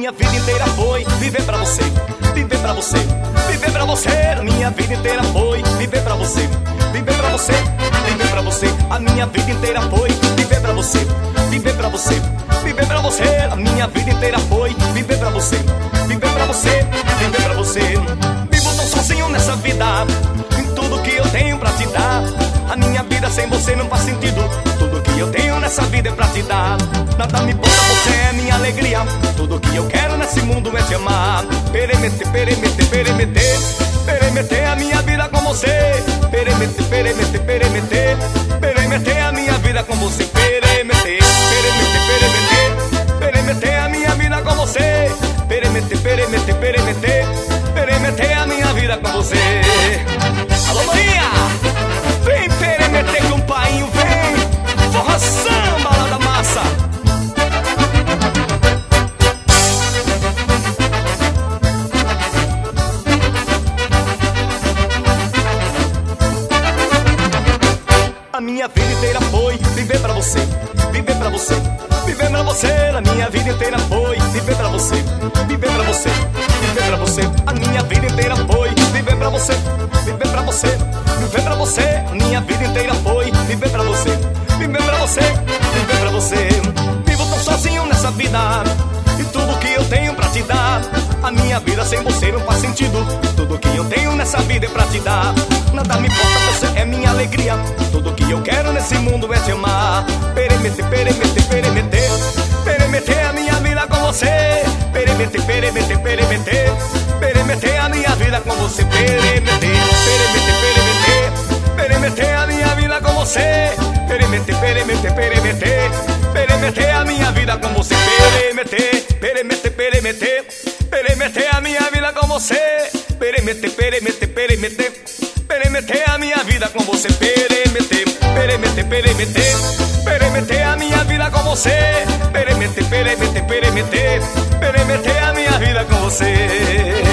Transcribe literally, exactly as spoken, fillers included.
minha vida inteira foi viver pra você, viver pra você, viver pra você. A minha vida inteira foi viver pra você, viver pra você, viver pra você. A minha vida inteira foi viver pra você, viver pra você, viver pra você. A minha vida inteira foi viver pra você, viver pra você, viver pra você. Vivo tão sozinho nessa vida, em tudo que eu tenho pra te dar. A minha vida sem você não faz sentido. Tudo que eu tenho nessa vida é pra te dar. Nada me importa, você é minha alegria. Tudo que eu quero nesse mundo é te amar. Peremete, peremete, peremete, peremete a minha vida com você. Peremete, peremete, peremete, peremete a minha vida com você. Peremete, peremete, peremete, peremete a minha vida com você. Peremete, peremete, peremete, peremete a minha vida com você. Alô, Maria! Vem peremeter com o painho, vem! Forró samba lá da massa! A minha vida inteira foi viver pra você, viver pra você, viver pra você. A minha vida inteira foi viver pra você, viver pra você, viver pra você. A minha vida inteira foi viver pra você, viver pra você, viver pra você. A minha vida inteira foi viver pra você, viver pra você, viver pra você. Vivo tão sozinho nessa vida, e tudo que eu tenho pra te dar. A minha vida sem você não faz sentido. Tudo que eu tenho nessa vida é pra te dar. Nada me importa, você é minha alegria. Tudo que eu quero nesse mundo é te amar. Peremete, peremete, peremete, peremete a minha vida com você. Peremete, peremete, peremete, peremete a minha vida com você. Peremete, peremete, peremete, peremete a minha vida com você. Peremete, peremete, peremete, peremete a minha vida com você. Peremete, peremete, peremete, peremete a minha vida com você. Peremete, peremete, peremete, peremete a minha vida com você. Peremete, peremete, peremete, peremete a minha vida com você. Peremete, peremete, peremete, peremete a minha vida com você.